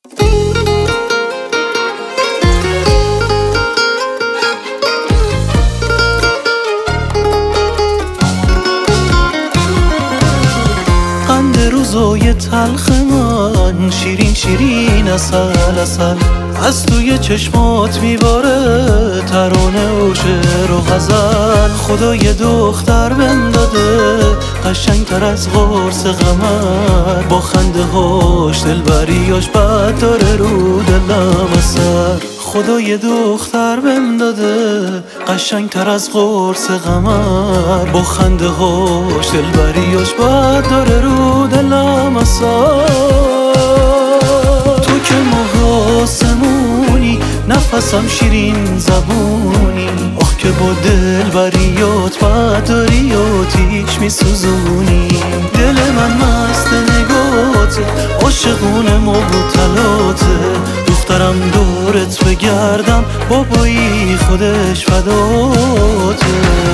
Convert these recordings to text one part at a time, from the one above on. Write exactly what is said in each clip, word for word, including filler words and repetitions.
قند روزای تلخ من شیرین شیرین اصل اصل از توی چشمات میباره ترانه و شعر و غزل. خدا یه دختر بهم داده قشنگتر از قرص قمر، با خنده هاش دلبریاش بد داره رو دلم اثر. خدا یه دختر بهم داده قشنگتر از قرص قمر، با خنده هاش دلبریاش بد داره رو دلم اثر. تو که ماه آسمونی نفسم شیرین زبونی، آخ که با دلبریات بد داری آتیش میسوزونی. دل من مست نگاته عاشقونه مبتلاته، دخترم دورت بگردم بابایی خودش فداته.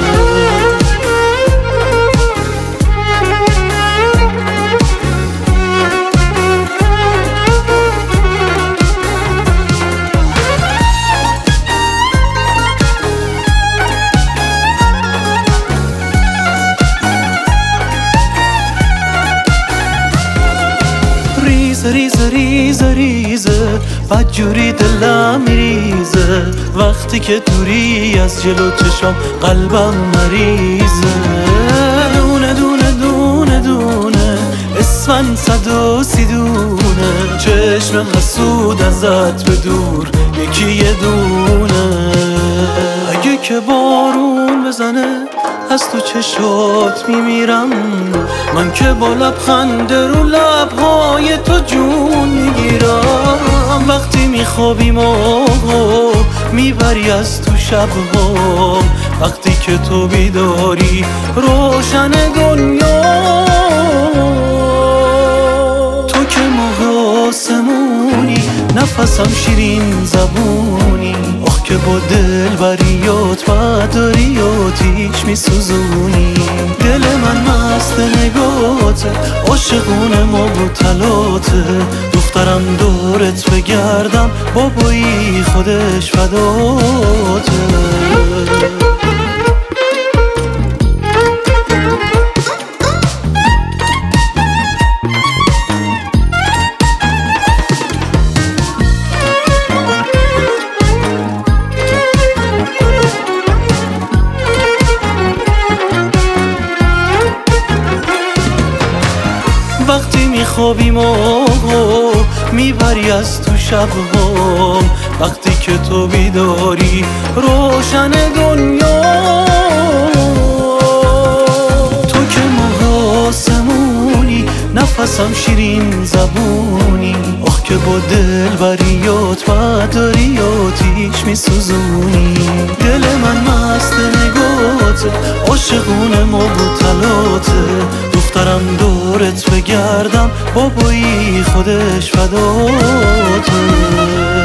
ریزه ریزه ریزه بدجوری دلم میریزه، وقتی که دوری از جلو چشم قلبم مریزه. دونه دونه دونه دونه اسمن صد و سی دونه، چشم حسود ازت به دور یکی یه دونه. اگه که بارون بزنه از تو چشات میمیرم، من که با لبخند رو لبهای تو جون میگیرم. وقتی میخوابیم آقا میبری از تو شبها، وقتی که تو بیداری روشن دنیا. تو که ماه آسمونی نفسم شیرین زبونی، آخ که با دلبریات بد داری آتیش میسوزونی. دل من مست نگاته عاشقونه مبتلاته، دخترم دورت بگردم بابایی خودش فداته. وقتی میخوابیم آقا میبری از تو شبها، وقتی که تو بیداری روشن دنیا. تو که ماه آسمونی نفسم شیرین زبونی، آخ که با دلبریات بد داری آتیش میسوزونی. دل من مست نگاته عاشقونه مبتلاته، دخترم دورت بگردم بابایی خودش فداته.